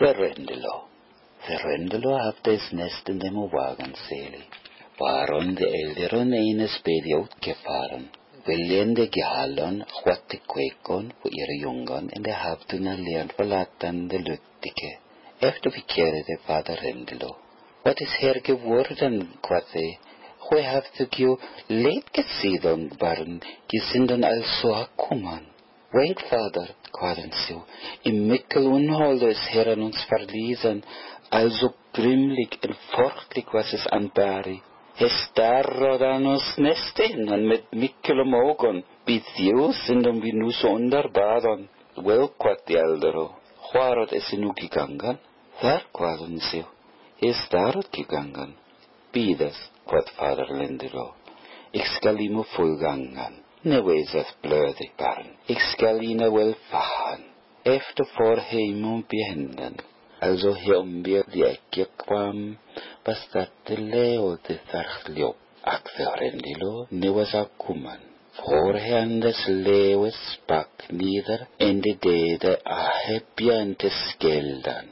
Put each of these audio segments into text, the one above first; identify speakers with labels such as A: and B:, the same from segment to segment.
A: Verrendelo haft es nest in dem Wagenseli. Waren de Elderen eines Bedi outgefahren. Willen de Gehallon, chwatte Quekon, wo ihre Jungen in der Hauptuna lernt verlaten de Lüttige. Efter verkehrte Vater Rendelo. Wat is geworden, quathe? Hoe haft u leed gesehen, waren, gesinden also akkuman. Wenk, Vater, quaden sie, im Mickel unholde es Herren uns verließen, also grimmlich und furchtlich was es anbari. Es darrodan uns nestehinnen mit Mickelem Augen, bis you sind wie nu so unterbaden. Well, quat die Eldero, warot es nu gegangen? Wer quaden sie? Es darot gegangen. Bides, quat Vater Lendero, ich skal ihm vollgangen. Ne wees es blödig barn, ich skal ihnen wel fachen. Efter vorheim behenden, also hier wir die Ecke kwam, was dat de leo de zarchliop, ak verrendilo, ne was akkuman. Vorher des leeuwes pak nieder, en de dede ahepjantes geldan.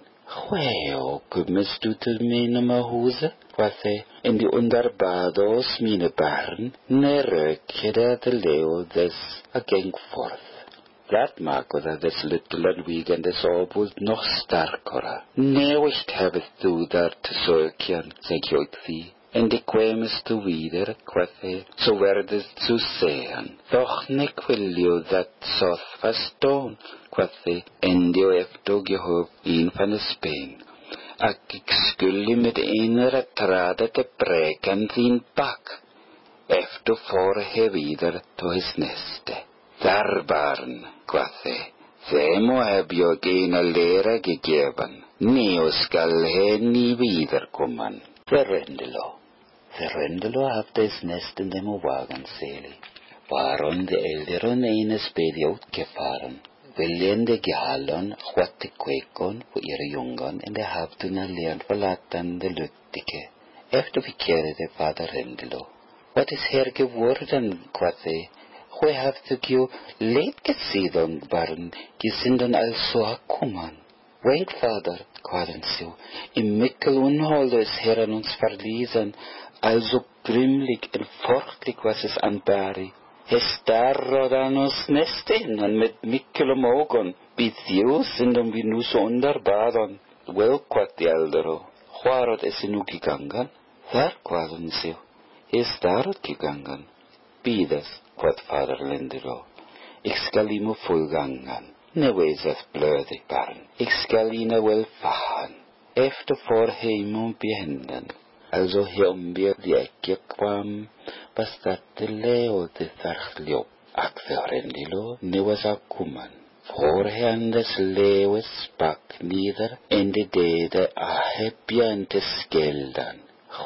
A: Weo, kommst du zu meinem Hause? Quathe, in die Unterbados meine Barn, ne röke der Leo des ageng forth. Dat mag oder des Lüttelen wiegen des Obus noch starkere. Ne nicht habest du dort söken, sag ich sie. En die quämest du wieder, quathe, so werdest du sehen. Doch ne quillio dat soth verstån, quathe, en die efter gehob in van de speen. Ak ik skulle med enere trade te breken sin bak. Efter vorhe wieder to his neste. Där barn, quathe, Semo heb jag ena lera gegeben. Neo skall he nie wiederkommen. Verrendelo haft es nest in dem Wagenseli. Waren de Elderen eines Bedi outgefahren. Willen de Gehallon, chwatte Quekon, wo ihre Jungen in der Hauptuna lernt verlaten de Lüttige. Efter verkehrte Vater Rendelo. Wat is geworden, quathe? Hoe haft u leed gesehen, waren, gesinden also akkuman. Wenk, Vater, quaden sie, im Mickel unholde es Herren uns verließen, also grimmlich und furchtlich was es anbari. Es darrodan uns nestehinnen mit Mickelem Augen, bis you sind wie nu so unterbaden. Well, quat die Eldero, warot es nu gegangen? Wer quaden sie? Es darot gegangen. Bides, quat Vater Lendero, ich skal ihm vollgangen. Ne wees es blödig barn, ich skal ihnen wel fachen. Efter vorheim behenden, also hier wir die Ecke kwam, was dat de leo de zarchliop, ak verrendilo, ne was akkuman. Vorher des leeuwes pak nieder, en de dede ahepjantes geldan.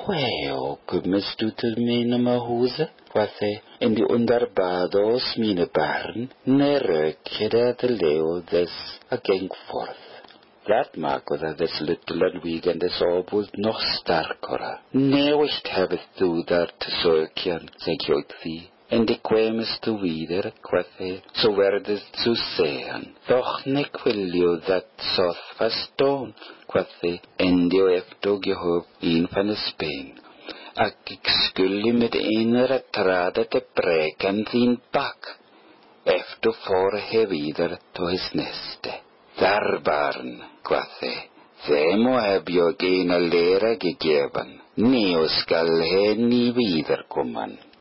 A: Weo, kommst du zu meinem Hause? Quathe, in die Unterbados meine Barn, ne röke der Leo des ageng forth. Dat mag oder des Lüttelen wiegen des Obus noch starkere. Ne nicht habest du dort söken, sag ich sie. En die quämest du wieder, quathe, so werdest du sehen. Doch ne quillio dat soth verstån, quathe, en die efter gehob in van de speen. Ak ik skulle med enere trade te breken sin bak. Efter vorhe wieder to his neste. Där barn, quathe, Semo heb jag ena lera gegeben. Neo skall he nie wiederkommen.